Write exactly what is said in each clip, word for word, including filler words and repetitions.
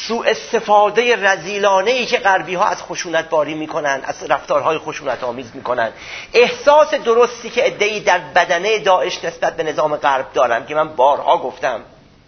سوء استفاده رذیلانه‌ای که غربی ها از خشونت باری میکنن، از رفتارهای خشونت آمیز میکنن، احساس درستی که عده‌ای در بدنه داعش نسبت به نظام غرب دارن که من بارها گفتم،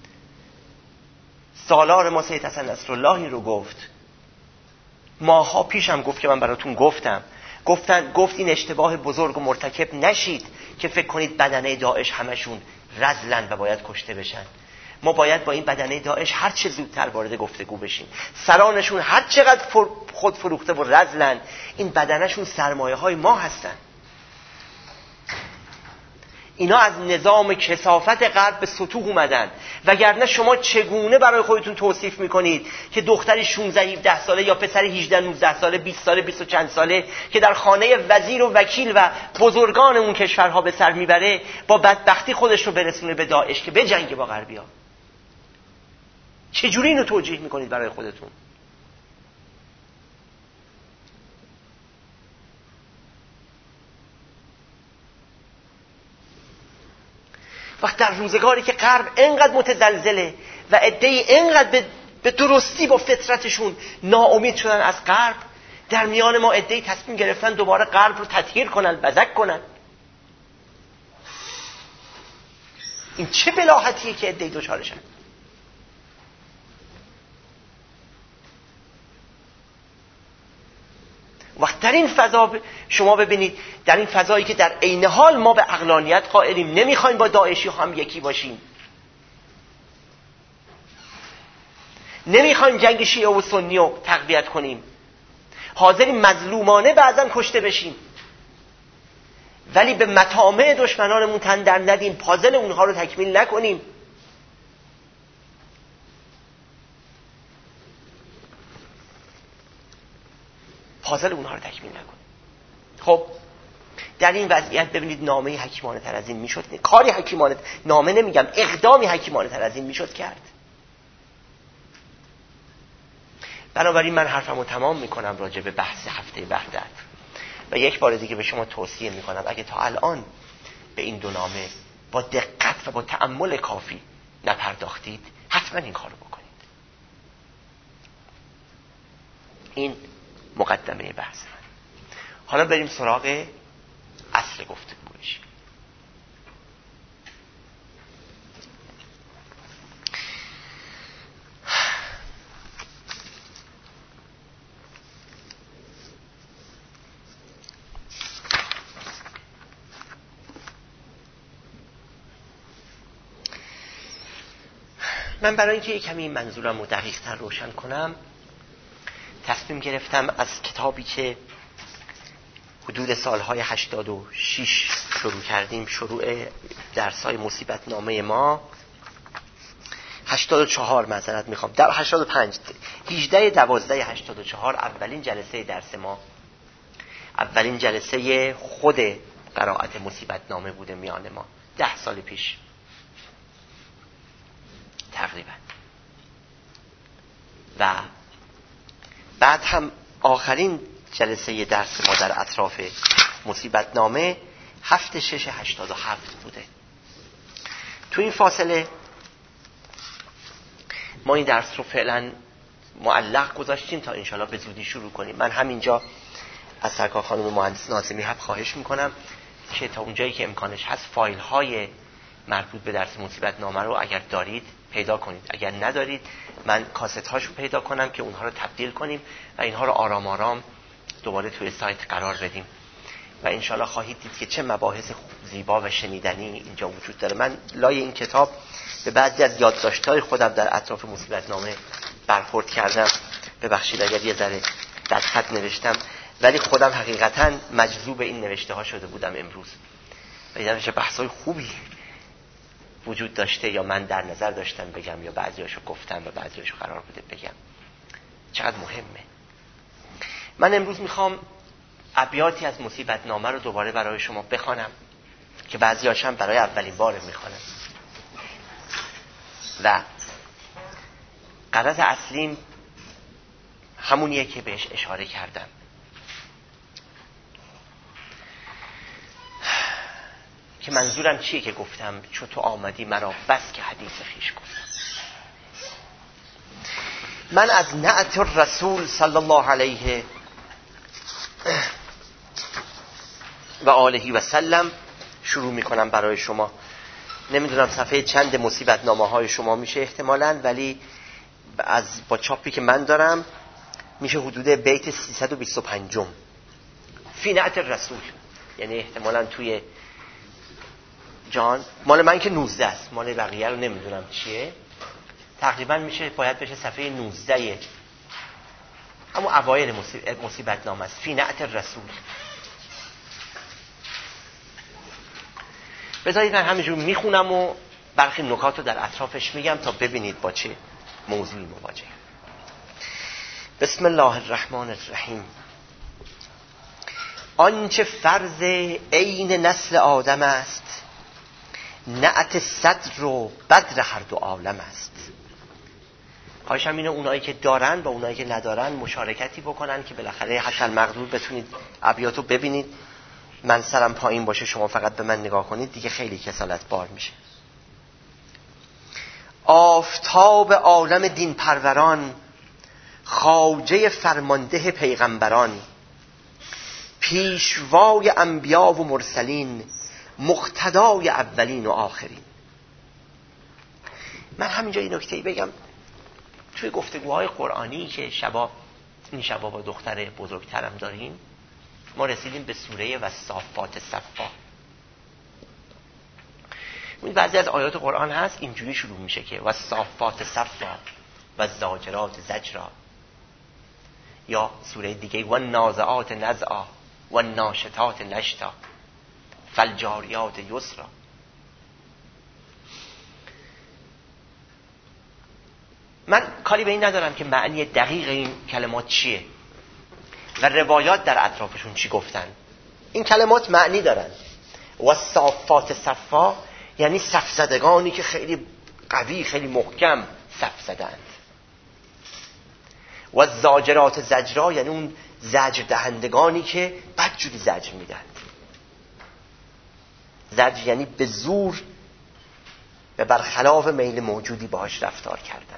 سالار ما سید حسن نصراللهی رو گفت، ماها پیشم گفت که من براتون گفتم، گفتن گفت این اشتباه بزرگ و مرتکب نشید که فکر کنید بدنه داعش همشون رذلن و باید کشته بشن. ما باید با این بدنه داعش هر چه زودتر وارد گفتگو بشیم. سرانشون هر چقدر خود فروخته و رذلن، این بدنشون سرمایه های ما هستن. اینا از نظام کثافت غرب به سطوح اومدن، وگرنه شما چگونه برای خودتون توصیف میکنید که دختری شانزده هفده ساله یا پسری هجده نوزده ساله، بیست ساله، بیست و چند ساله که در خانه وزیر و وکیل و بزرگان اون کشورها به سر میبره با بدبختی خودش رو برسونه به داعش که بجنگه با غربی‌ها؟ چجوری اینو توجیه میکنید برای خودتون؟ وقت در روزگاری که غرب اینقدر متزلزله و عده‌ای اینقدر به, به درستی با فطرتشون ناامید شدن از غرب، در میان ما عده‌ای تصمیم گرفتن دوباره غرب رو تطهیر کنن، بزک کنن. این چه بلاهتیه که عده‌ای دوچارشن؟ وقت در این فضا شما ببینید، در این فضایی که در عین حال ما به عقلانیت قائلیم، نمیخوایم با داعشی هم یکی باشیم، نمیخوایم جنگ شیعه و سنی رو تقویت کنیم، حاضریم مظلومانه بعضا کشته بشیم، ولی به مطامع دشمنانمون تن در ندیم، پازل اونها رو تکمیل نکنیم. پازل اونها رو تکمیل نکنیم. خب در این وضعیت ببینید نامه حکیمانه تر از این میشد، کاری حکیمانه، نامه نمیگم، اقدامی حکیمانه تر از این میشد کرد. بنابراین من حرفمو تمام میکنم راجع به بحث هفته وحدت و یک بار دیگه به شما توصیه میکنم اگه تا الان به این دو نامه با دقت و با تأمل کافی نپرداختید، حتما این کارو بکنید. این مقدمه بحث من. حالا بریم سراغ اصل گفتگوش. من برای اینکه یک کمی منظورم رو دقیق‌تر روشن کنم، تصمیم گرفتم از کتابی که حدود سالهای هشتاد و شش شروع کردیم، شروع درس‌های مصیبت نامه ما، هشتاد و چهار معذرت میخوام، در هشتاد و پنج، هجده دوازده هشتاد و چهار اولین جلسه درس ما، اولین جلسه خود قرائت مصیبت نامه بوده میان ما، ده سال پیش تقریبا. و بعد هم آخرین جلسه درس ما در اطراف مصیبت نامه هفت شش هشتاد و هفت بوده. تو این فاصله ما این درس رو فعلا معلق گذاشتیم تا انشالله به زودی شروع کنیم. من همینجا از سرکار خانم مهندس ناظمی هم خواهش میکنم که تا اونجایی که امکانش هست فایل های مربوط به درس مصیبت نامه رو اگر دارید پیدا کنید، اگر ندارید من کاست هاشو پیدا کنم که اونها رو تبدیل کنیم و اینها رو آرام آرام دوباره توی سایت قرار بدیم و انشالله خواهید دید که چه مباحث زیبا و شنیدنی اینجا وجود داره. من لای این کتاب به بعضی از یادداشت‌های خودم در اطراف مصیبت نامه برخورد کردم، ببخشید اگر یه ذره دست خط نوشتم، ولی خودم حقیقتاً مجذوب این نوشته ها شده بودم امروز و دیدم چه بحث‌های خوبی وجود داشته یا من در نظر داشتم بگم یا بعضیاشو گفتم و بعضیاشو قرار بوده بگم. چقدر مهمه. من امروز میخوام ابیاتی از مصیبت نامه رو دوباره برای شما بخوانم که بعضیاش هم برای اولین بار میخوانم و غرض اصلیم همونیه که بهش اشاره کردم. که منظورم چیه که گفتم چو تو آمدی مرا بس که حدیث خویش گفتم. من از نعت الرسول صلی الله علیه و آله و سلم شروع میکنم برای شما. نمیدونم صفحه چند مصیبت نامه های شما میشه احتمالاً، ولی از با چاپی که من دارم میشه حدود بیت سیصد و بیست و پنج فی نعت الرسول، یعنی احتمالاً توی جان مال من که نوزده است، مال بقیه رو نمیدونم چیه. تقریبا میشه باید بشه صفحه نوزده اما اوایل مصیبت نامه است. فی نعت الرسول. بذارید من همینجور میخونم و برخی نکات رو در اطرافش میگم تا ببینید با چه موضوعی مواجه. بسم الله الرحمن الرحیم. آنچه فرض عین نسل آدم است، نعت صدر و بدر هر دو عالم است. خواهشم اینه اونایی که دارن با اونایی که ندارن مشارکتی بکنن که بالاخره حتی المقدور بتونید ابیاتو ببینید. من سرم پایین باشه شما فقط به من نگاه کنید دیگه خیلی کسالت بار میشه. آفتاب عالم دین پروران، خواجه فرمانده پیغمبران، پیشوای انبیا و مرسلین، مقتدای اولین و آخرین. من همینجا این نکته‌ای بگم. توی گفتگوهای قرآنی که شبا این شبا با دختر بزرگترم داریم، ما رسیدیم به سوره و صافات صفا. این بعضی از آیات قرآن هست اینجوری شروع میشه که و صافات صفا و زاجرات زجرا، یا سوره دیگه و نازعات نزعا و ناشطات نشطا فالجاریات یسرا. من کاری به این ندارم که معنی دقیق این کلمات چیه و روایات در اطرافشون چی گفتن. این کلمات معنی دارن. و صافات صفا یعنی صف زدگانی که خیلی قوی خیلی محکم صف زدند. و زاجرات زجرا یعنی اون زجر دهندگانی که بدجوری زجر میدن. زجر یعنی به زور و برخلاف میل موجودی باهاش رفتار کردن.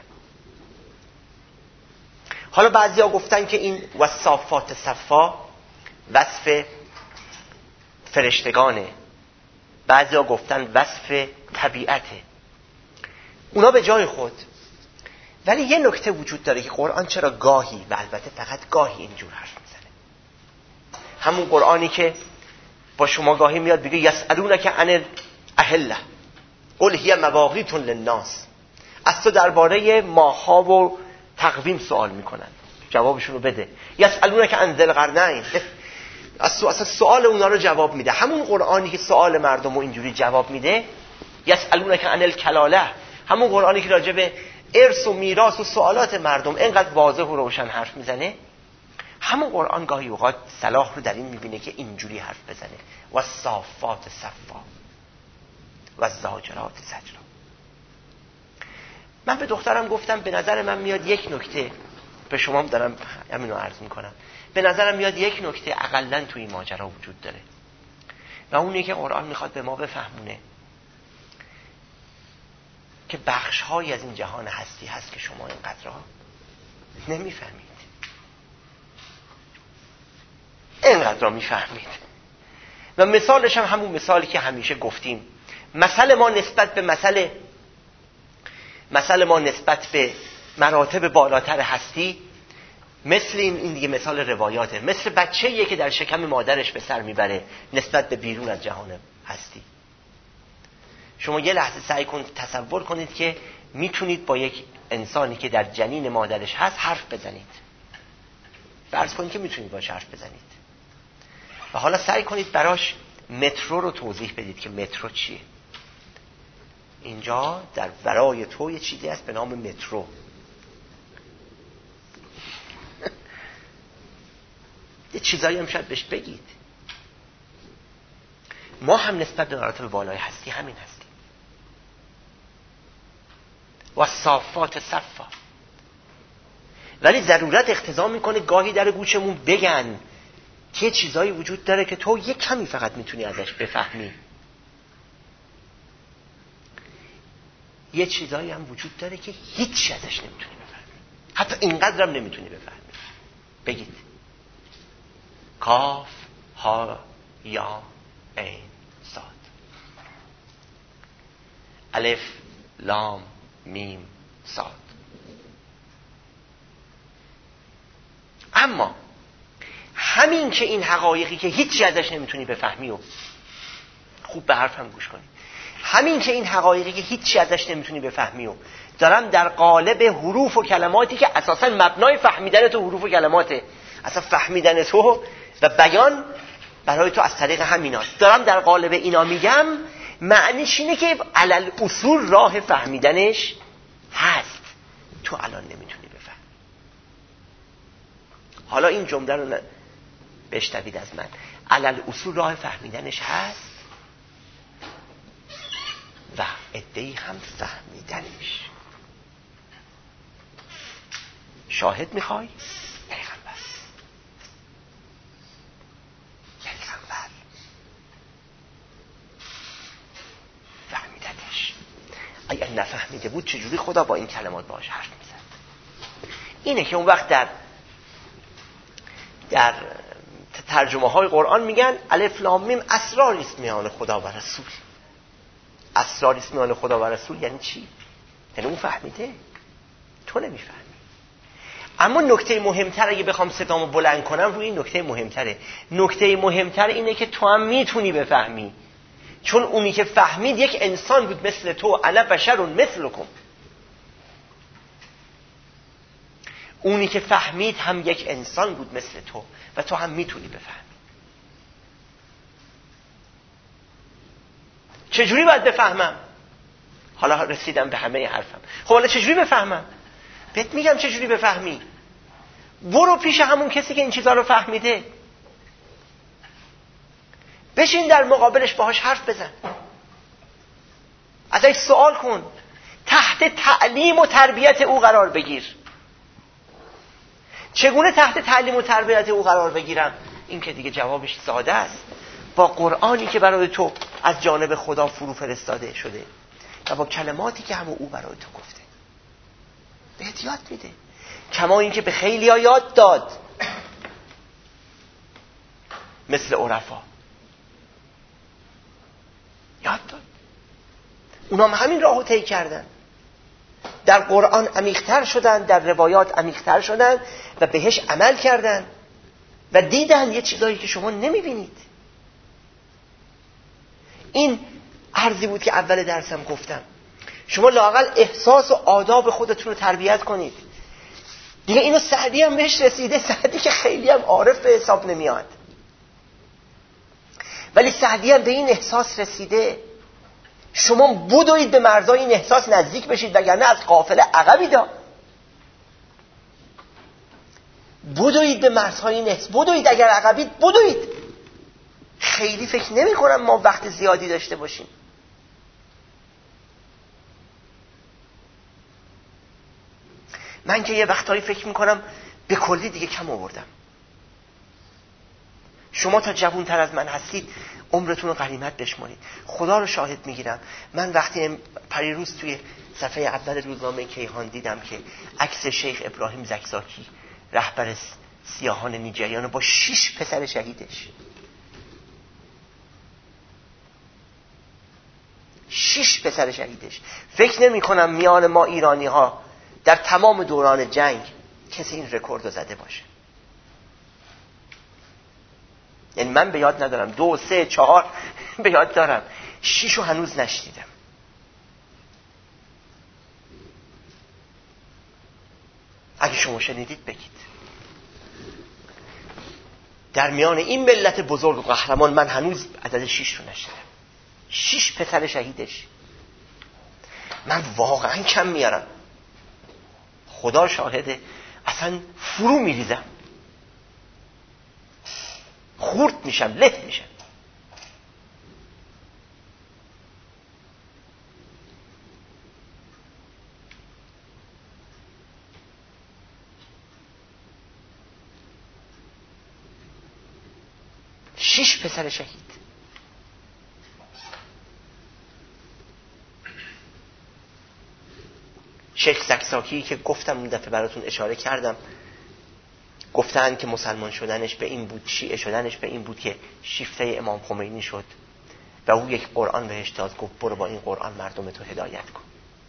حالا بعضیا گفتن که این وصافات صفا وصف فرشتگانه، بعضیا گفتن وصف طبیعته. اونا به جای خود، ولی یه نکته وجود داره که قرآن چرا گاهی و البته فقط گاهی اینجور حرف میزنه. همون قرآنی که با شما گاهی میاد بگه یسألونک عن الاهله قل هی مواقیت للناس، از تو درباره ماه‌ها و تقویم سوال میکنن، جوابشون رو بده. یسألونک عن ذی القرنین، اصلا سوال اونا رو جواب میده. همون قرآنی که سوال مردم رو اینجوری جواب میده. یسألونک عن الکلاله، همون قرآنی که راجع به ارث و میراث و سوالات مردم اینقدر واضح و روشن حرف میزنه. همون قرآن گاهی اوقات صلاح رو در این میبینه که اینجوری حرف بزنه و صافات صفا و زاجرات زجرا. من به دخترم گفتم به نظر من میاد یک نکته، به شما دارم همینو عرض میکنم، به نظرم میاد یک نکته اقلن توی این ماجرا وجود داره و اونه که قرآن میخواد به ما بفهمونه که بخش های از این جهان هستی هست که شما اینقدر نمیفهمید، اینقدر میفهمید. و مثالش هم همون مثالی که همیشه گفتیم، مثل ما نسبت به مثل مثل ما نسبت به مراتب بالاتر هستی مثل این, این دیگه مثال روایاته، مثل بچه‌ایه که در شکم مادرش به سر میبره نسبت به بیرون از جهان هستی. شما یه لحظه سعی کنید تصور کنید که میتونید با یک انسانی که در جنین مادرش هست حرف بزنید. فرض کنید که میتونید باش حرف بزنید و حالا سعی کنید براش مترو رو توضیح بدید که مترو چیه. اینجا در ورای تو یه چیزی هست به نام مترو. یه چیزایی هم شاید بهش بگید. ما هم نسبت به مراتب بالای هستی همین هستیم. و صافات صفا. ولی ضرورت اقتضا میکنه گاهی در گوشمون بگن که چیزایی وجود داره که تو یک کمی فقط میتونی ازش بفهمی. یه چیزایی هم وجود داره که هیچ ازش نمیتونی بفهمی. حتی اینقدر هم نمیتونی بفهمی. بگید کاف ها یا عین صاد، الف لام میم صاد. اما همین که این حقایقی که هیچی ازش نمیتونی بفهمی و خوب به حرفم گوش کنی، همین که این حقایقی که هیچی ازش نمیتونی بفهمی و دارم در قالب حروف و کلماتی که اساسا مبنای فهمیدن تو حروف و کلماته، اصلا فهمیدن تو و بیان برای تو از طریق همیناست، دارم در قالب اینا میگم، معنیش اینه که علل اصول راه فهمیدنش هست، تو الان نمیتونی بفهمی. حالا این جمله رو بشنوید از من، علل اصول راه فهمیدنش هست و عده‌ای هم فهمیدنش. شاهد میخوای؟ پیغمبر. پیغمبر فهمیدنش. اگر نفهمیده بود چجوری خدا با این کلمات باهاش حرف میزد؟ اینه که اون وقت در در ترجمه های قرآن میگن الف لام میم اسرار است میان خدا و رسول. اسرار است میان خدا و رسول یعنی چی؟ یعنی اون فهمیده، تو نمیفهمی. اما نکته مهمتر، اگه بخوام صدامو بلند کنم روی این نکته مهمتره، نکته مهمتر اینه که تو هم میتونی بفهمی، چون اونی که فهمید یک انسان بود مثل تو، انا بشر مثلکم. اونی که فهمید هم یک انسان بود مثل تو و تو هم میتونی بفهمی. چجوری باید بفهمم؟ حالا رسیدم به همه حرفم. خب حالا چجوری بفهمم؟ بهت میگم چجوری بفهمی. برو پیش همون کسی که این چیزا رو فهمیده، بشین در مقابلش باهاش حرف بزن، ازش سوال کن، تحت تعلیم و تربیت او قرار بگیر. چگونه تحت تعلیم و تربیت او قرار بگیرم؟ این که دیگه جوابش ساده است، با قرآنی که برای تو از جانب خدا فرو فرستاده شده و با کلماتی که همون او برای تو گفته بهت یاد میده. کما این که به خیلی ها یاد داد، مثل عرفا یاد داد، اونا هم همین راهو طی کردن، در قرآن عمیق‌تر شدن، در روایات عمیق‌تر شدن و بهش عمل کردن و دیدن یه چیزایی که شما نمیبینید. این عرضی بود که اول درسم گفتم، شما لااقل احساس و آداب خودتون رو تربیت کنید. دیگه اینو سعدی هم بهش رسیده، سعدی که خیلی هم عارف به حساب نمیاد، ولی سعدی هم به این احساس رسیده. شما بدوید به مرزای این احساس نزدیک بشید، وگرنه از قافله عقبید. بدوید به مرزهای این احساس، بدوید، اگر عقبید بدوید. خیلی فکر نمی کنم ما وقت زیادی داشته باشیم. من که یه وقتایی فکر میکنم به کلی دیگه کم آوردم. شما تا جوانتر از من هستید عمرتون رو غنیمت بشمارید. خدا رو شاهد میگیرم، من وقتی پریروز توی صفحه اول روزنامه کیهان دیدم که عکس شیخ ابراهیم زکزاکی، رهبر سیاهان نیجریان، با شش پسر شهیدش، شش پسر شهیدش، فکر نمی کنم میان ما ایرانی ها در تمام دوران جنگ کسی این رکورد رو زده باشه. یعنی من به یاد ندارم، دو سه چهار به یاد دارم، شیش رو هنوز نشنیدم. اگه شما شنیدید بگید. در میان این ملت بزرگ و قهرمان من هنوز عدد شیش رو نشنیدم. شیش پسر شهیدش. من واقعا کم میارم، خدا شاهده، اصلا فرو میریزم، خورد میشم، لت میشم. شش پسر شهید. شیخ زکزاکی که گفتم اون دفعه براتون اشاره کردم، گفتن که مسلمان شدنش به این بود، شیعه شدنش به این بود که شیفته امام خمینی شد و او یک قرآن بهش داد، گفت برو با این قرآن مردم تو هدایت کن.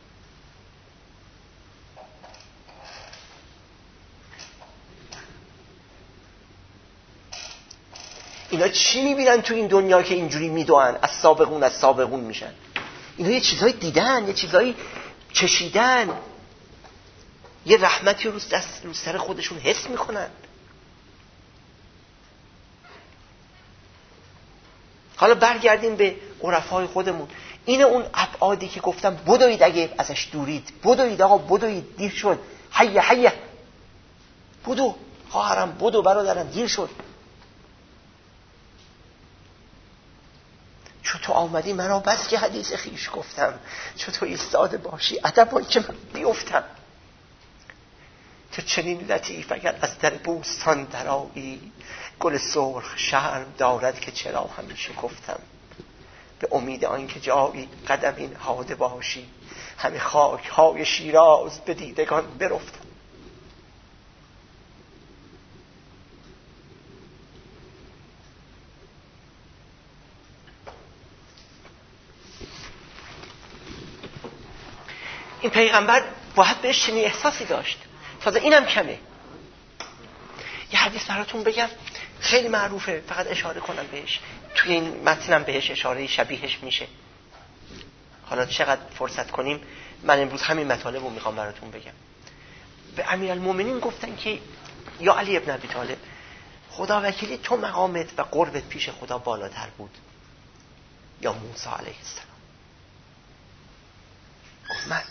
اینا چی میبینن تو این دنیا که اینجوری میدوئن، از سابقون از سابقون میشن؟ اینا یه چیزایی دیدن، یه چیزایی چشیدن، یه رحمتی رو رو سر خودشون حس میکنن. حالا برگردیم به عرفای خودمون. اینه اون ابعادی که گفتم بدوید، اگه ازش دورید بدوید، آقا بدوید، دیر شد، حیه حیه بدو خواهرم، بدو برادرم، دیر شد. چو تو آمدی مرا بس که حدیث خیش گفتم، چو تو ایستاده باشی ادب آن که من بیفتم. تو چنین لطیف اگر از در بوستان درآیی، گل سرخ شرم دارد که چرا همیشه گفتم. به امید آن که جایی قدم این هاده باشی، همه خاک های شیراز به دیدگان برفتم. این پیغمبر باید بهش چنین احساسی داشت. تازه اینم کمه. یه حدیث براتون بگم خیلی معروفه، فقط اشاره کنم بهش، توی این متنم بهش اشاره شبیهش میشه. حالا چقدر فرصت کنیم من امروز همین مطالب رو میخوام براتون بگم. به امیرالمومنین گفتن که یا علی ابن ابی طالب، خدا وکیلی تو مقامت و قربت پیش خدا بالاتر بود یا موسی علیه السلام؟ گفت من.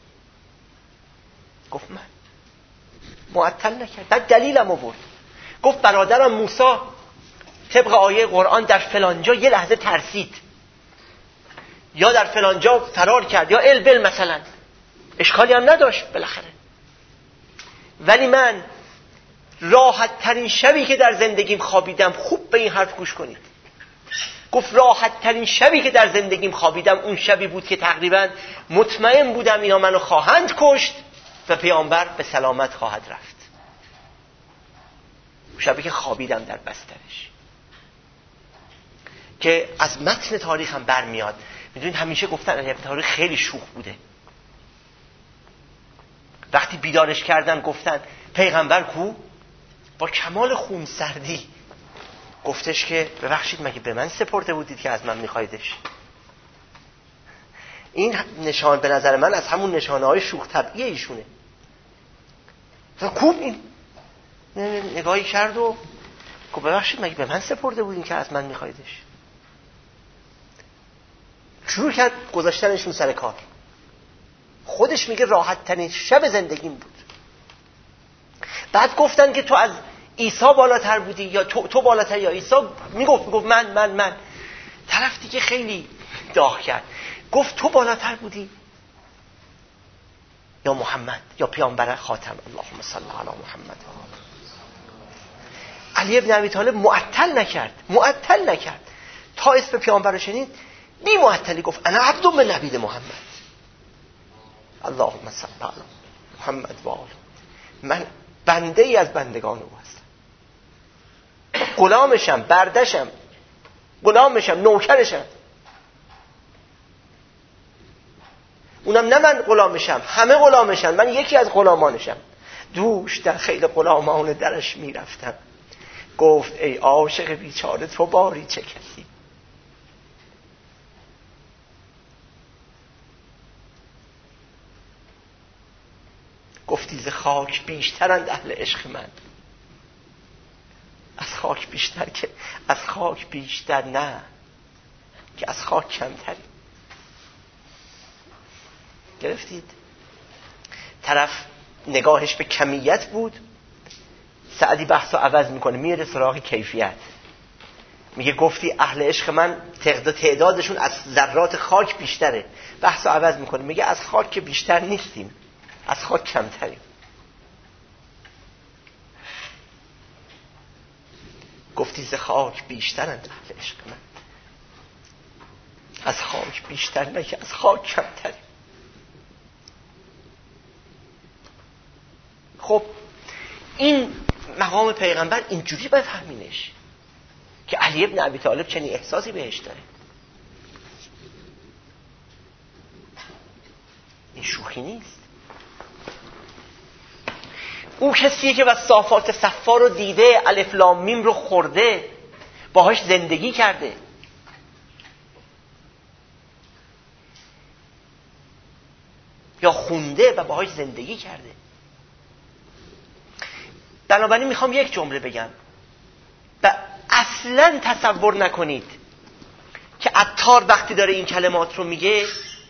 گفت من. معطل نکرد، بعد دلیلم آورد. گفت برادرم موسی طبق آیه قرآن در فلانجا یه لحظه ترسید، یا در فلانجا فرار کرد، یا البل مثلا، اشکالی هم نداشت بالاخره. ولی من راحت ترین شبی که در زندگیم خوابیدم، خوب به این حرف گوش کنید، گفت راحت ترین شبی که در زندگیم خوابیدم اون شبی بود که تقریبا مطمئن بودم اینا منو خواهند کشت و پیامبر به سلامت خواهد رفت. شبی که خوابیدم در بسترش، که از متن تاریخ هم برمیاد. میدونید همیشه گفتن علی ابن تاریخ خیلی شوخ بوده. وقتی بیدارش کردن گفتن پیغمبر کو؟ با کمال خونسردی گفتش که ببخشید مگه به من سپرده بودید که از من میخوایدش؟ این نشان به نظر من از همون نشانه های شوخ طبعی ایشونه. کوب این نگاهی کرد و گفت ببخشید مگه به من سپرده بودین که از من میخوایدش؟ شروع کرد گذاشتنشون سر کار. خودش میگه راحت ترین شب زندگیم بود. بعد گفتن که تو از عیسی بالاتر بودی یا تو, تو بالاتر یا عیسی؟ میگفت میگفت من من من طرف دیگه خیلی داغ کرد، گفت تو بالاتر بودی یا محمد یا پیامبر خاتم، اللهم صل علی محمد. علی ابن ابی طالب معطل نکرد، معطل نکرد تا اسم پیامبر رو شنید بی معطلی گفت انا عبد من عبید محمد، اللهم صل علی محمد و آله. من بنده ای از بندگان او هستم، غلامشم، بردشم، غلامشم، نوکرشم. اونم نه من غلامشم، همه غلامشم، من یکی از غلامانشم. دوش در خیل غلامان درش میرفتم، گفت ای عاشق بیچاره تو باری چه کسی. گفتی ز خاک بیشترند اهل عشق من. از خاک بیشتر که از خاک بیشتر نه، که از خاک کمتری. گرفتید؟ طرف نگاهش به کمیت بود، سعدی بحث رو عوض میکنه، میره سراغ کیفیت. میگه گفتی اهل عشق من تعداد تعدادشون از ذرات خاک بیشتره، بحث رو عوض میکنه، میگه از خاک که بیشتر نیستیم، از خاک کمتریم. گفتی ز خاک بیشترند اهل عشق من، از خاک بیشتر نه که از خاک کمتریم. خب این مقام پیغمبر اینجوری بفهمینش که علی ابن ابی طالب چنین احساسی بهش داره. این شوخی نیست. او کسیه که صافات صفا رو دیده، الف لام میم رو خورده، باهاش زندگی کرده. یا خونده و باهاش زندگی کرده. بنابراین میخوام یک جمله بگم و اصلا تصور نکنید که عطار وقتی داره این کلمات رو میگه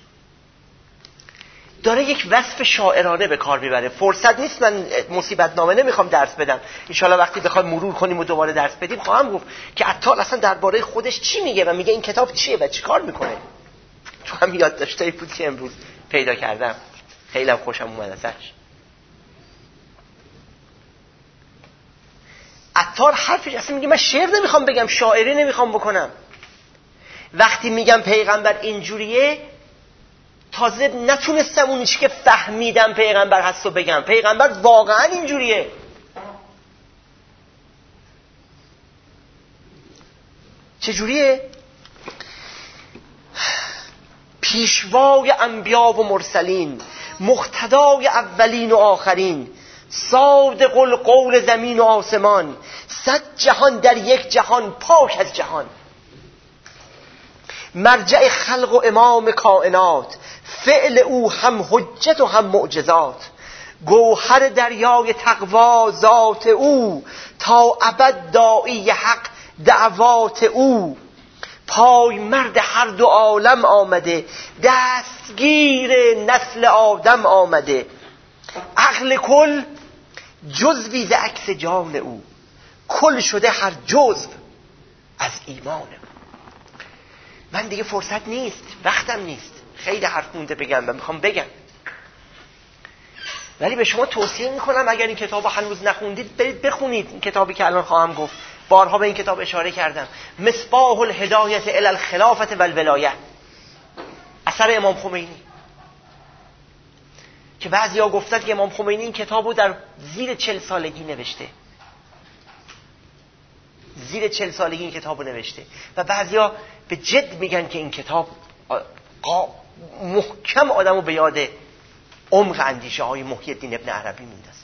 داره یک وصف شاعرانه به کار میبره. فرصت نیست، من مصیبت نامه نمیخوام درس بدم. انشالله وقتی بخواد مرور کنیم و دوباره درس بدیم خواهم گفت که عطار اصلا درباره خودش چی میگه و میگه این کتاب چیه و چی کار میکنه. تو هم یادداشتایی بود که امروز پیدا کردم، خیلی هم خوشم اومد ازش. عطار حرفش اصلا میگه من شعر نمیخوام بگم، شاعری نمیخوام بکنم. وقتی میگم پیغمبر اینجوریه، تازه نتونستم اون چی که فهمیدم پیغمبر هست رو بگم. پیغمبر واقعا اینجوریه. چجوریه؟ پیشوای انبیا و مرسلین، مقتدای اولین و آخرین، صادق القول زمین و آسمان، صد جهان در یک جهان، پاک از جهان، مرجع خلق و امام کائنات، فعل او هم حجت و هم معجزات، گوهر دریای تقوا ذات او، تا ابد داعی حق دعوات او، پای مرد هر دو عالم آمده، دستگیر نسل آدم آمده، عقل کل جزوی ز عکس جان او، کل شده هر جزو از ایمان او. من دیگه فرصت نیست، وقتم نیست، خیلی حرف مونده بگم و میخوام بگم، ولی به شما توصیه میکنم اگر این کتاب هنوز نخوندید برید بخونید. این کتابی که الان خواهم گفت، بارها به این کتاب اشاره کردم، مصباح الهدایت الی الخلافت و الولایه، اثر امام خمینی، که بعضیا گفتن که امام خمینی این کتابو در زیر چل سالگی نوشته، زیر چل سالگی این کتابو نوشته، و بعضیا به جد میگن که این کتاب محکم آدمو به یاد عمق اندیشه های محی الدین ابن عربی میندازه.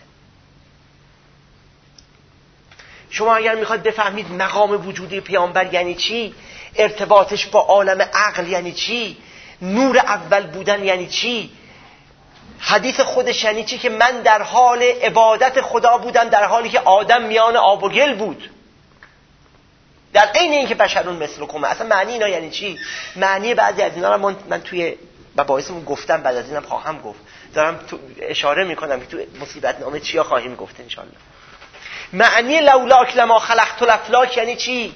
شما اگر میخواد بفهمید مقام وجودی پیامبر یعنی چی، ارتباطش با عالم عقل یعنی چی، نور اول بودن یعنی چی، حدیث خودش یعنی چی که من در حال عبادت خدا بودم در حالی که آدم میان آب و گل بود، در عین اینکه بشرون مثلکم. اصلا معنی اینا یعنی چی؟ معنی بعضی از اینا رو من, من توی مباحثمون گفتم، بعد از اینم خواهم گفت، دارم تو اشاره میکنم که تو مصیبت نامه چیا خواهیم گفت انشالله. معنی لولاک لما خلقت الافلاک یعنی چی؟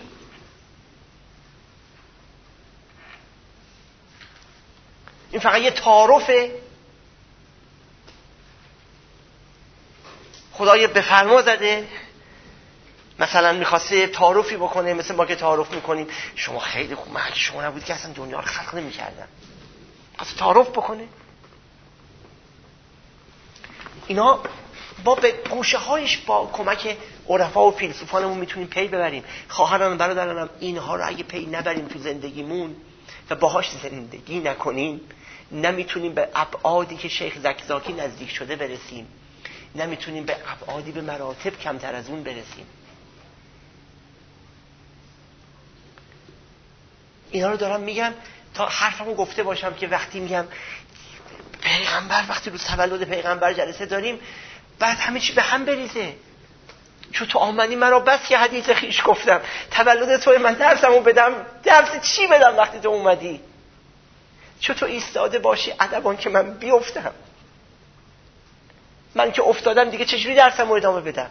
این فقط یه تعارفه؟ خدا یه بفرما زده مثلا میخواسته تعارفی بکنه، مثل ما که تعارف میکنیم شما خیلی خوب، من اگه شما نبودی که اصلا دنیا رو خلق نمیکردم، اصلا تعارف بکنه. اینا با به گوشه هایش با کمک عرفا و فیلسوفانمون میتونیم پی ببریم. خواهران برادرانم اینها رو اگه پی نبریم تو زندگیمون و باهاش زندگی نکنیم، نمیتونیم به ابعادی که شیخ زکزاکی نزدیک شده برسیم، نمیتونیم به ابعادی به مراتب کمتر از اون برسیم. اینا رو دارم میگم تا حرفمو گفته باشم که وقتی میگم پیغمبر، وقتی رو تولد پیغمبر جلسه داریم بعد همه چی به هم بریزه. چون تو آمدی مرا بس که حدیث خیش گفتم، تولد توی من درسمو بدم، درس چی بدم وقتی تو اومدی؟ چون تو ایستاده باشی ادبان که من بیفتم، من که افتادم دیگه چجوری درسمو ادامه بدم؟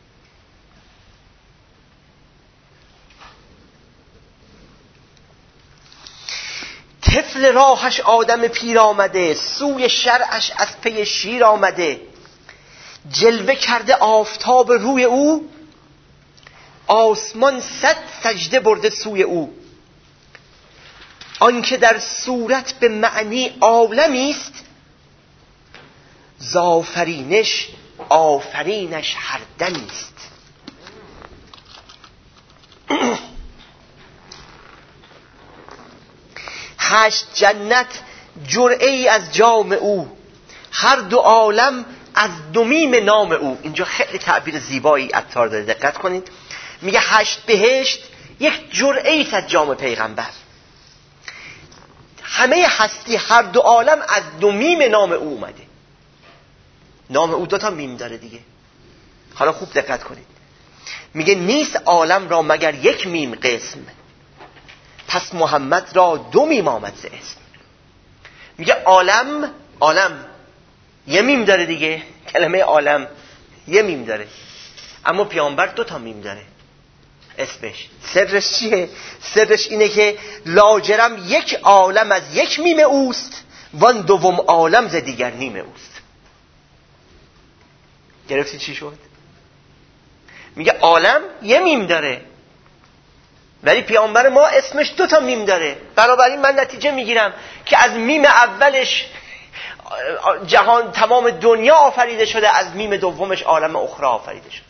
طفل راهش آدم پیر آمده، سوی شرعش از پی شیر آمده، جلوه کرده آفتاب روی او، آسمان صد سجده برده سوی او. آنکه در صورت به معنی عالمی است، زآفرینش آفرینش هر دمیست. هشت جنت جرعه ای از جام او، هر دو عالم از دومیم نام او. اینجا خیلی تعبیر زیبایی عطار داره، دقت کنید. میگه هشت بهشت یک جرعه ای از جام پیغمبر، همه هستی هر دو عالم از دومیم نام او اومده. نام او دوتا میم داره دیگه. حالا خوب دقت کنید، میگه نیست عالم را مگر یک میم قسم، پس محمد را دو میم آمد ز اسم. میگه عالم، عالم یه میم داره دیگه، کلمه عالم یه میم داره، اما پیامبر دو تا میم داره اسمش. سرش چیه؟ سرش اینه که لاجرم یک عالم از یک میم اوست، وان دوم عالم ز دیگر نیم اوست. گرفتی چی شد؟ میگه عالم یه میم داره، ولی پیامبر ما اسمش دو تا میم داره. بنابراین من نتیجه میگیرم که از میم اولش جهان، تمام دنیا آفریده شده، از میم دومش عالم اخرى آفریده شده.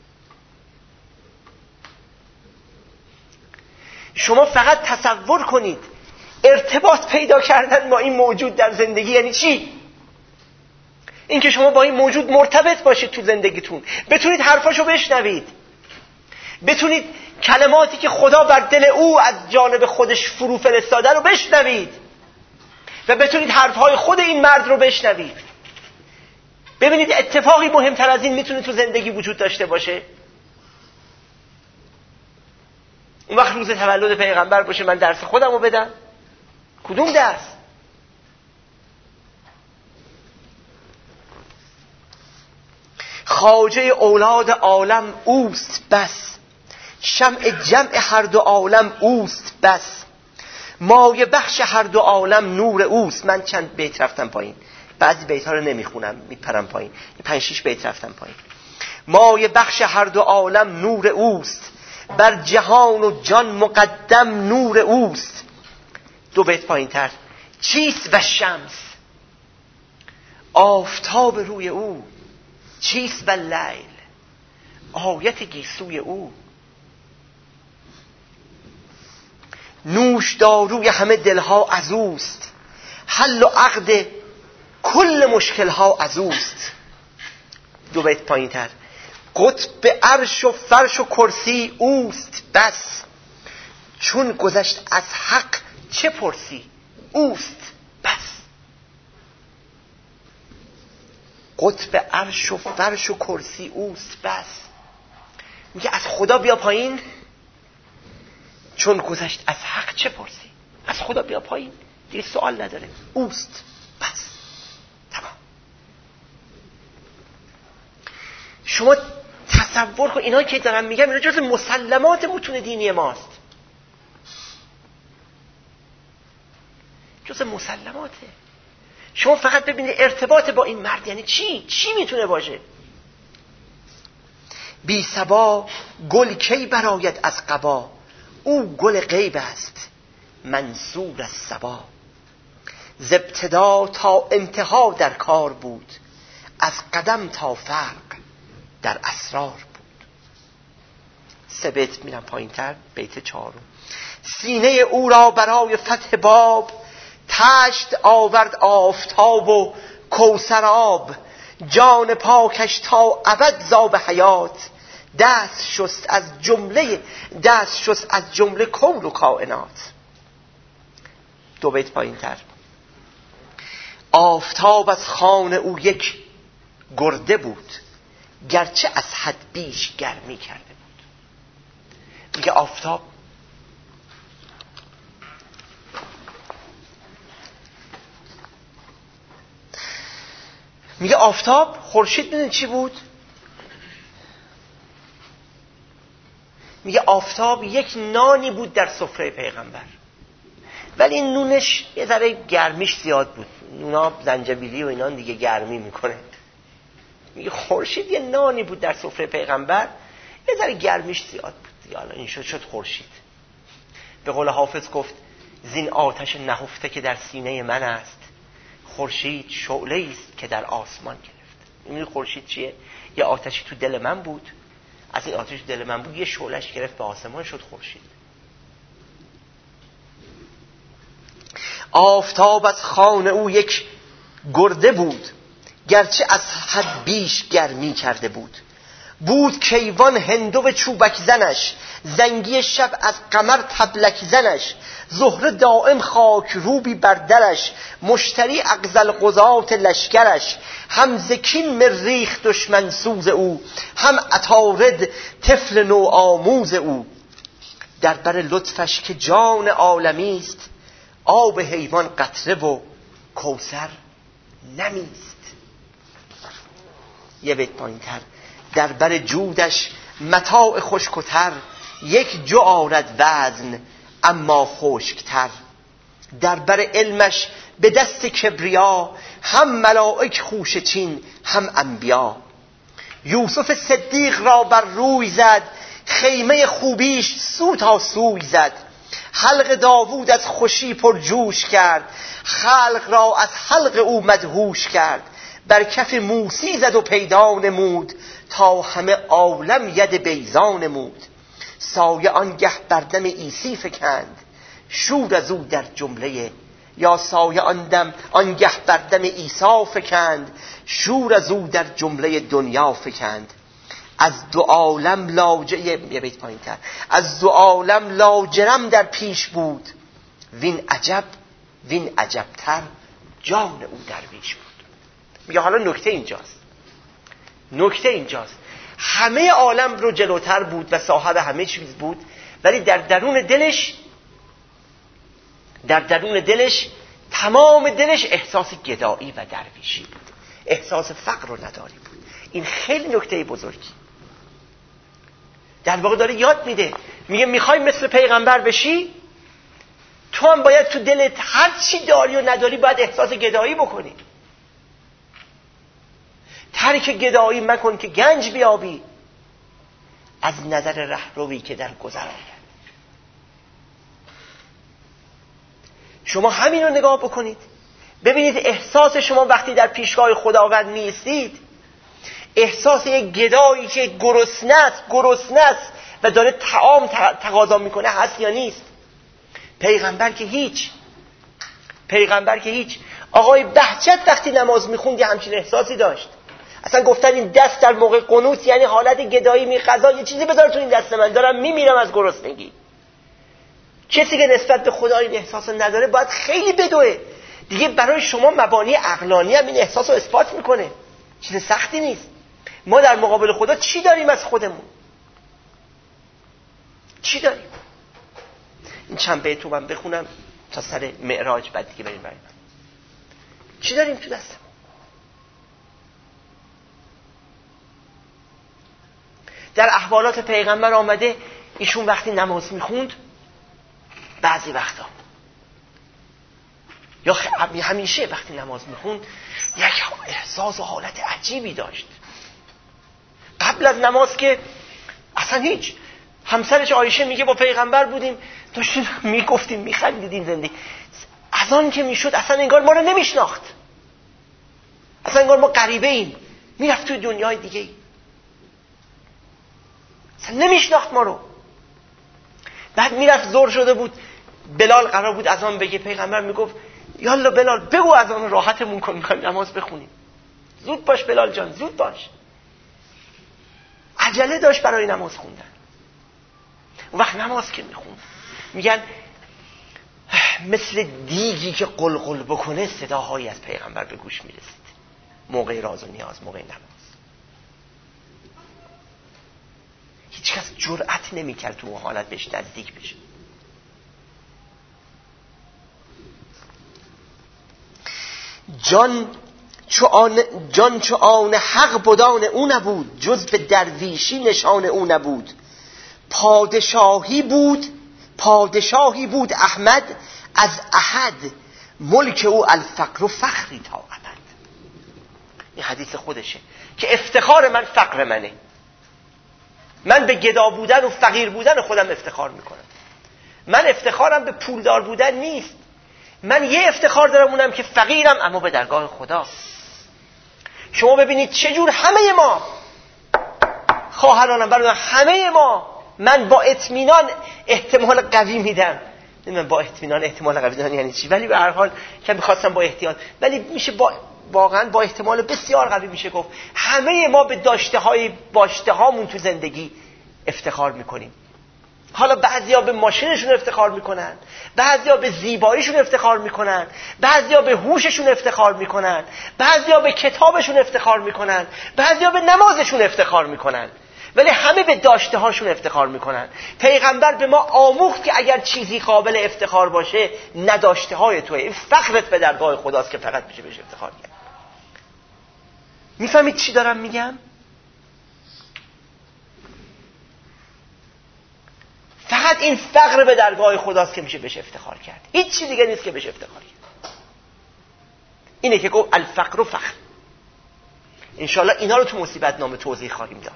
شما فقط تصور کنید ارتباط پیدا کردن با این موجود در زندگی یعنی چی؟ اینکه شما با این موجود مرتبط باشید تو زندگیتون، بتونید حرفاشو بشنوید، بتونید کلماتی که خدا بر دل او از جانب خودش فرو فرستاده رو بشنوید و بتونید حرفهای خود این مرد رو بشنوید. ببینید اتفاقی مهمتر از این میتونه تو زندگی وجود داشته باشه؟ اون وقت روز تولد پیغمبر باشه من درس خودم رو بدم؟ کدوم درس؟ خواجه اولاد عالم اوست بس، شمع جمع هر دو عالم اوست بس، مایه بخش هر دو عالم نور اوست. من چند بیت رفتم پایین، بعضی بیت ها رو نمیخونم، میپرم پایین، پنج شیش بیت رفتم پایین. مایه بخش هر دو عالم نور اوست، بر جهان و جان مقدم نور اوست. دو بیت پایین تر، چیست و شمس آفتاب روی او، چیست و لیل آیت گیسوی او. نوش داروی همه دلها از اوست، حل و عقد کل مشکلها از اوست. دو بیت پایین تر، قطب عرش و فرش و کرسی اوست بس، چون گذشت از حق چه پرسی اوست بس. قطب عرش و فرش و کرسی اوست بس. میگه از خدا بیا پایین، چون گذشت از حق چه پرسی. از خدا بیا پایین، دیگه سوال نداره، اوست بس، تمام. شما تصور کن، اینا که دارم میگم اینا جز مسلمات متون دینی ماست، جز مسلماته. شما فقط ببینید ارتباط با این مرد یعنی چی؟ چی میتونه باشه؟ بی صبا گل کی براید از قبا، او گل غیب است منصور از صبا. ز ابتدا تا انتها در کار بود، از قدم تا فرق در اسرار بود. سه بیت میرم پایین تر، بیت چهارم. سینه او را برای فتح باب، تشت آورد آفتاب و کوثر آب. جان پاکش تا ابد زاب حیات، دست شست از جمله دست شست از جمله کون و کائنات. دو بیت پایین تر، آفتاب از خانه او یک گرده بود، گرچه از حد بیش گرمی کرده بود. میگه آفتاب میگه آفتاب خورشید ببین چی بود؟ میگه آفتاب یک نانی بود در سفره پیغمبر، ولی این نونش یه ذره گرمیش زیاد بود. نونا زنجبیلی و اینا دیگه گرمی میکنه. میگه خورشید یه نانی بود در سفره پیغمبر، یه ذره گرمیش زیاد بود دیگه، حالا این شد شد خورشید. به قول حافظ گفت زین آتش نهفته که در سینه من است، خورشید شعله است که در آسمان گرفت. می‌دونی خورشید چیه؟ یه آتشی تو دل من بود، از این آتش دل من بود، یه شعله‌اش گرفت به آسمان شد خورشید. آفتاب از خانه او یک گرده بود، گرچه از حد بیش گرمی کرده بود. بود کیوان هندو چوبک زنش، زنگی شب از قمر تبلک زنش. زهره دائم خاک روبی بر درش، مشتری اغزل قضات لشکرش. هم زکین مریخ دشمن سوز او، هم عطارد طفل نو آموز او. در بر لطفش که جان عالمی است، آب حیوان قطره و کوثر نمیست. یه بیت پایین‌تر: در بر جودش متاع خشک‌تر، یک جو آرد وزن اما خشک‌تر. در بر علمش به دست کبریا، هم ملائک خوشه چین هم انبیا. یوسف صدیق را بر روی زد، خیمه خوبیش سو تا سوی زد. حلق داوود از خوشی پر جوش کرد، خلق را از حلق او مدهوش کرد. بر کف موسی زد و پیدا نمود، تا همه عالم ید بیضا نمود. سایه آنگه بر دم عیسی فکند، شور از او در جمله. یا سایه آن دم آنگه بر دم عیسی فکند، شور از او در جمله دنیا فکند. از دو عالم لاجرم، یه بیت پایین تر، از دو عالم لاجرم در پیش بود، وین عجب وین عجبتر جان او درویش بود. میگه حالا نکته اینجاست، نکته اینجاست همه عالم رو جلوتر بود و صاحب همه چیز بود، ولی در درون دلش در درون دلش تمام دلش احساس گدایی و درویشی بود، احساس فقر و نداری بود. این خیلی نکته بزرگی در واقع داره یاد میده. میگه میخوای مثل پیغمبر بشی، تو هم باید تو دلت هر چی داری و نداری باید احساس گدایی بکنی. ترک گدایی مکن که گنج بیابی، از نظر رهروی که در گذر آید. شما همین رو نگاه بکنید، ببینید احساس شما وقتی در پیشگاه خداوند میستید، احساس یک گدایی که گرسنه است گرسنه است و داره طعام تقاضا میکنه هست یا نیست؟ پیغمبر که هیچ پیغمبر که هیچ آقای بهجت وقتی نماز میخوند یه همچین احساسی داشت. اصلا گفتن این دست در موقع قنوت یعنی حالت گدایی، می قضا یه چیزی بذار تو این دست من، دارم میمیرم از گرسنگی. کسی که نسبت به خدا این احساس نداره باید خیلی بدوه دیگه. برای شما مبانی عقلانی هم این احساس رو اثبات میکنه، چیز سختی نیست. ما در مقابل خدا چی داریم از خودمون؟ چی داریم؟ این چند بیت رو من بخونم تا سر معراج، بعد دیگه بریم بریم. چی داریم تو دستمون؟ در احوالات پیغمبر آمده ایشون وقتی نماز میخوند بعضی وقتا یا همیشه وقتی نماز میخوند یک احساس و حالت عجیبی داشت. قبل از نماز که اصلا هیچ، همسرش عایشه میگه با پیغمبر بودیم داشتیم میگفتیم میخندیدیم زندگی، از آن که میشد اصلا انگار ما رو نمیشناخت، اصلا انگار ما غریبه ایم، میرفت توی دنیای دیگه ای، اصلا نمیشناخت ما رو. بعد میرفت زور شده بود، بلال قرار بود اذان بگه، پیغمبر میگفت یالا بلال بگو اذان راحتمون کن، میخوایم نماز بخونیم. زود باش بلال جان زود باش. عجله داشت برای نماز خوندن. اون وقت نماز که میخوند میگن مثل دیگی که قلقل بکنه صداهایی از پیغمبر به گوش میرسید موقع راز و نیاز، موقع نماز. هیچ کس جرأت نمیکرد تو اون حالت بهش نزدیک بشه. جان چو آن جان چو آن حق بدان او نبود، جز به درویشی نشان او نبود. پادشاهی بود پادشاهی بود احمد از احد، ملک او الفقر و فخری تا ابد. این حدیث خودشه که افتخار من فقر منه، من به گدا بودن و فقیر بودن خودم افتخار میکنم. من افتخارم به پولدار بودن نیست، من یه افتخار دارم اونم که فقیرم اما به درگاه خدا. شما ببینید چجور همه ما خواهرانم برادران، همه ما، من با اطمینان احتمال قوی میدم، من با اطمینان احتمال قوی میدم یعنی چی، ولی به هر حال که می‌خواستم با احتیاط، ولی میشه با واقعا با احتمال بسیار قوی میشه گفت همه ما به داشته های باشته هامون تو زندگی افتخار میکنیم. حالا بعضیا به ماشینشون افتخار میکنن، بعضیا به زیباییشون افتخار میکنن، بعضیا به هوششون افتخار میکنن، بعضیا به کتابشون افتخار میکنن، بعضیا به نمازشون افتخار میکنن، ولی همه به داشته هاشون افتخار میکنن. پیغمبر به ما آموخت که اگر چیزی قابل افتخار باشه نداشته های توه، این فخرت به درگاه خداست که فقط میشه بهش افتخار کرد. میفهمید چی دارم میگم؟ فقط این فقر به درگاه خداست که میشه بهش افتخار کرد، هیچ چیز دیگه نیست که بهش افتخار کرد. اینه که گفت الفقر و فخر. انشاءالله اینا رو تو مصیبت نامه توضیح خواهیم داد.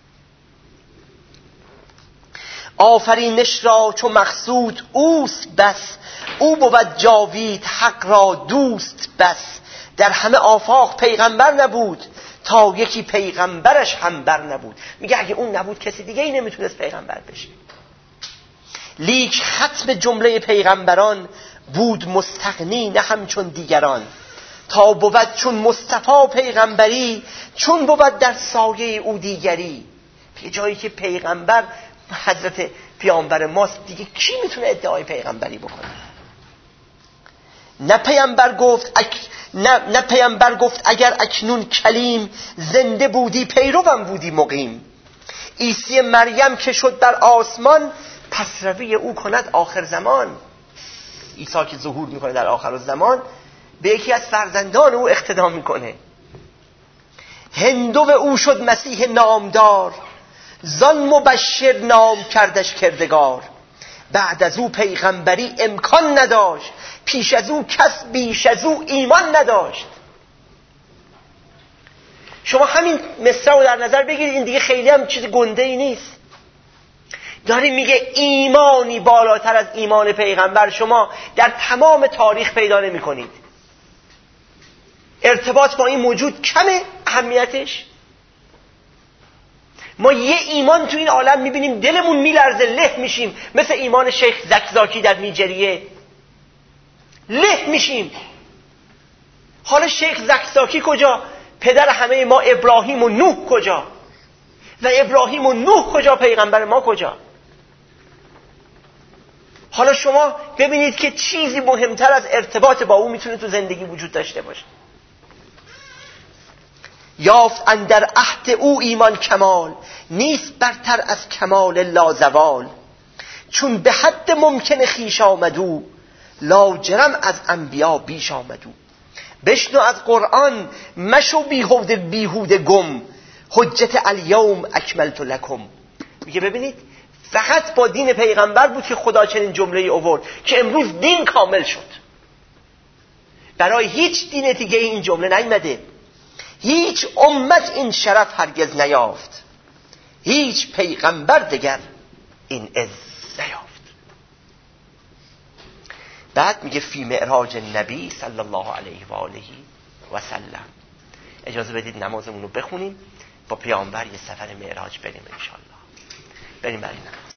آفرینش را چو مقصود اوست بس، او بود جاوید حق را دوست بس. در همه آفاق پیغمبر نبود، تا یکی پیغمبرش هم بر نبود. میگه اگه اون نبود کسی دیگه ای نمیتونست پیغمبر بشه. لیک ختم جمله پیغمبران، بود مستغنی نه همچون دیگران. تا بود چون مصطفی پیغمبری، چون بود در سایه او دیگری. یه جایی که پیغمبر حضرت پیامبر ماست دیگه کی میتونه ادعای پیغمبری بکنه؟ نه پیامبر گفت اک... نه... نه پیامبر گفت اگر اکنون کلیم، زنده بودی پیروم بودی مقیم. عیسی مریم که شد در آسمان، پس روی او کند آخر زمان. عیسی که ظهور میکنه در آخر زمان به یکی از فرزندان او اقتدا میکنه. هندو او شد مسیح نامدار، زان مبشر نام کردش کردگار. بعد از او پیغمبری امکان نداشت، پیش از او کس بیش از او ایمان نداشت. شما همین مصرع رو در نظر بگیرید، این دیگه خیلی هم چیز گنده ای نیست. داره میگه ایمانی بالاتر از ایمان پیغمبر شما در تمام تاریخ پیدا نمی کنید. ارتباط با این موجود کمه اهمیتش. ما یه ایمان تو این عالم میبینیم دلمون میلرزه، له میشیم، مثل ایمان شیخ زکزاکی در نیجریه، له میشیم. حالا شیخ زکزاکی کجا؟ پدر همه ما ابراهیم و نوح کجا؟ و ابراهیم و نوح کجا؟ پیغمبر ما کجا؟ حالا شما ببینید که چیزی مهمتر از ارتباط با او میتونه تو زندگی وجود داشته باشه. یافت اندر عهد او ایمان کمال، نیست برتر از کمال لازوال. چون به حد ممکن خیش آمدو، لاجرم از انبیا بیش آمدو. بشنو از قرآن مشو بیهوده بیهوده گم، حجت الیوم اکملت لکم. میگه ببینید فقط با دین پیغمبر بود که خدا چنین جمله آورد که امروز دین کامل شد. برای هیچ دین دیگه این جمله نیامده. هیچ امت این شرف هرگز نیافت، هیچ پیغمبر دیگر این عز نیافت. بعد میگه فی معراج نبی صلی الله علیه و آله و سلم. اجازه بدید نمازمون رو بخونیم، با پیامبر یه سفر معراج بریم ان شاء الله. بریم بریم.